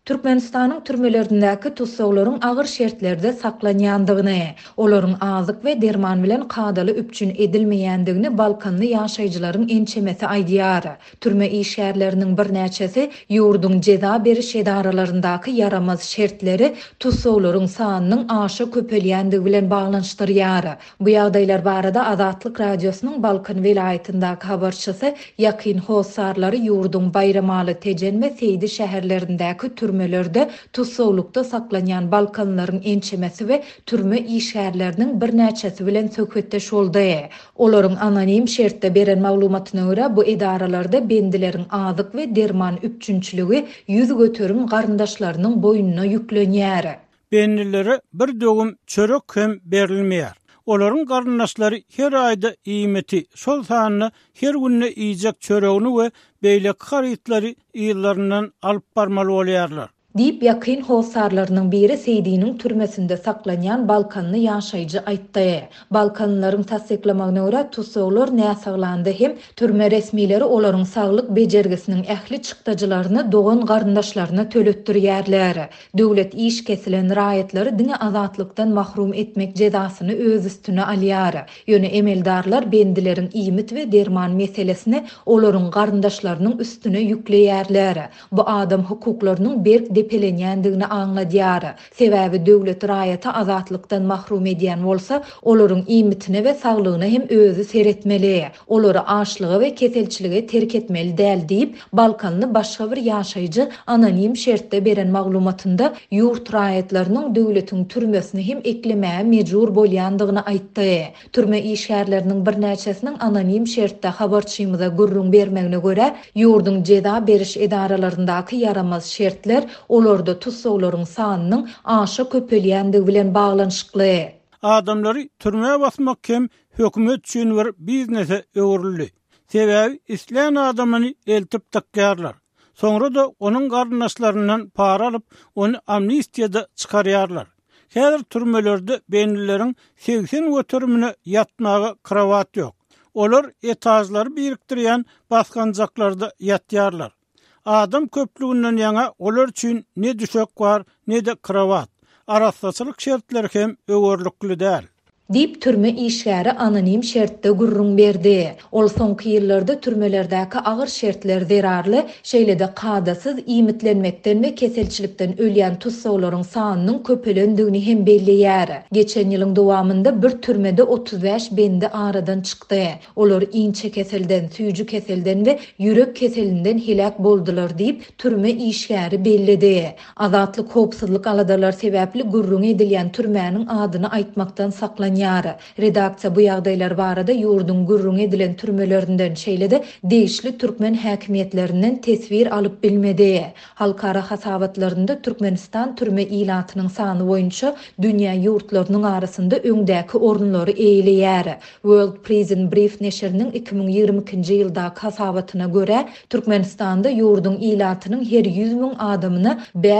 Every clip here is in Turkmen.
Türkmenistanyň türmelerindäki tutsaglaryň agyr şertlerde saklanýandygyny, olaryň azyk we derman bilen kadaly üpçün edilmeýändigini Balkanly ýaşaýjylaryň ençemesi aýdýar. Türme işgärleriniň bir näçesi ýurdun jeda beriş edaralaryndaky yaramaz şertleri tutsaglaryň sanynyň aşy köpelýändigi bilen baglanşdyrýar. Bu ýagdaýlar barada Azatlyk radiosynyň Balkan vilayetyndaky habarçysy Ýakyn Hossarlary ýurdun Bayramaly, Tejen we Seydi şäherlerindäki türmelerde tutsaglykda saklanýan Balkanlaryň ençemesi we türme işgärleriniň bir näçesi bilen söhbetdeş boldy. Olaryň anonim şertde beren maglumatyna görä bu edaralarda bendileriň azyk we derman üpçünçiligi ýüz göterim garyndaşlarynyň boýnuna ýüklenýär. Bendilere bir dögüm çörek hem berilmeýär. Olaryň garyndaşlary her aýda iýmeti şol sanyny her günne iýjek çöregini we beýlek harytlary ýyllaryndan alyp barmaly bolýarlar. Diýip Ýakyn Hossarlarynyň biri Seydiniň türmesinde saklanýan Balkanly ýaşaýjy aýtdy. Balkanlaryň tasdiklamagyna görä tutsaglar näsaglandy hem türme resmileri olaryň saglyk bejergisiniň ähli çykdaجylaryny dogan garyndaşlaryna töletdirýärler. Döwlet iş kesilen raýatlary diňe azatlykdan mahrum etmek jezasyny öz üstüne alýar. Ýöne emeldarlar bendileriň iýmit we derman meselesini olaryň garyndaşlarynyň üstüne ýükleýärler. Bu adam hukuklarynyň berk depelenýändigini aňladýar. Sebäbi döwlet raýata azatlykdan mahrum edýän bolsa, olaryň iýmitine we saglygyna hem özü seretmeli. Olary açlygy we keselçiligi terk etmeli däl diýip Balkanly başga bir ýaşaýjy anonim şertde beren maglumatynda ýurt raýatlarynyň döwletiň türmesini hem eklemäge mejbur bolýandygyny aýtdy. Türme işgärleriniň bir näçesiniň anonim şertde habarçymyza gurrun bermegine görä, ýurdun jeda beriş edaralaryndaky yaramaz şertler olarda tutsaglaryň sanynyň aşy köpelýändigi bilen baglanşykly. Adamlary türmeye basmak hem hökümet üçin bir biznese öwrüldi. Sebäbi isleýän adamyny eltip takýarlar. Soňra da onuň garyndaşlaryndan para alyp onu amnistiýada çykarýarlar. Häzir türmelerde bendileriň 80 göterimine ýatmagy krawat ýok. Olar etajlary biriktirýän baskanjaklarda ýatýarlar. Adam köplüğünden yana olar üçin ne düşek var ne de krawat. Arasdaçylyk şertleri hem öwürlükli däl. Diýip türme işgäri anonim şertde gurrun berdi. Ol soňky ýyllarda türmelerdäki agyr şertler zerarly, şeýlede kadasyz iýmitlenmekden we keselçilikden ölýän tutsaglaryň sanynyň köpelendigini hem belleýär. Geçen ýylyň dowamında bir türmede 35 bendi aradan çykdy. Olar iňçe keselden, süýjü keselden we ýürek keselinden helak boldular diýip türme işgäri belledi. Azatlyk howpsuzlyk aladalar sebäpli gurrun edilýän türmäniň adyny aýtmakdan saklan Redaksiya bu ýagdaýlar barada ýurdun gurrun edilen türmelerinden şeýlede değişli Türkmen häkimiýetlerinden tesvir alyp bilmedi. Halkara hasabatlarynda Türkmenistan türme ilatynyň sany boýunça dünýä ýurtlarynyň arasynda öňdäki orunlary eýleýär. World Prison Brief neşriniň 2022-nji ýyldaky hasabatyna görä, Türkmenistanda ýurdun ilatynyň her 100.000 adamyna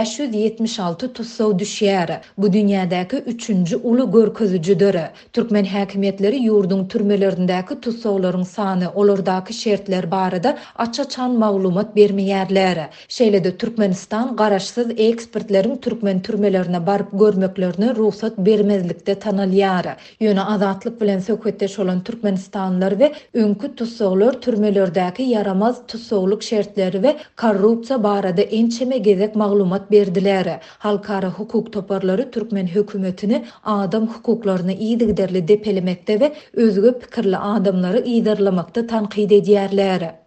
576 tutsag düşýär. Bu dünýädäki 3-nji uly görkezüjidir. Türkmen häkimiýetleri ýurdun türmelerindäki tutsaglaryň sany, olardaky şertler barada açaçan maglumat bermeýärler. Şeýlede Türkmenistan garaşsyz ekspertleriň türkmen türmelerine barıp görmeklerine ruhsat bermezlikde tanalýar. Ýöne azatlyk bilen söhbetdeş bolan Türkmenistanlylar we öňkü tutsaglar türmelerdäki yaramaz tutsaglyk şertleri we korrupsiýa barada ençeme gezek maglumat berdiler. Halkara hukuk toparlary Türkmen hökümetini adam hukuklaryny ýygyderli depelemekde we özgü pikirli adamlary ýydarlamakda tanqid edýärler.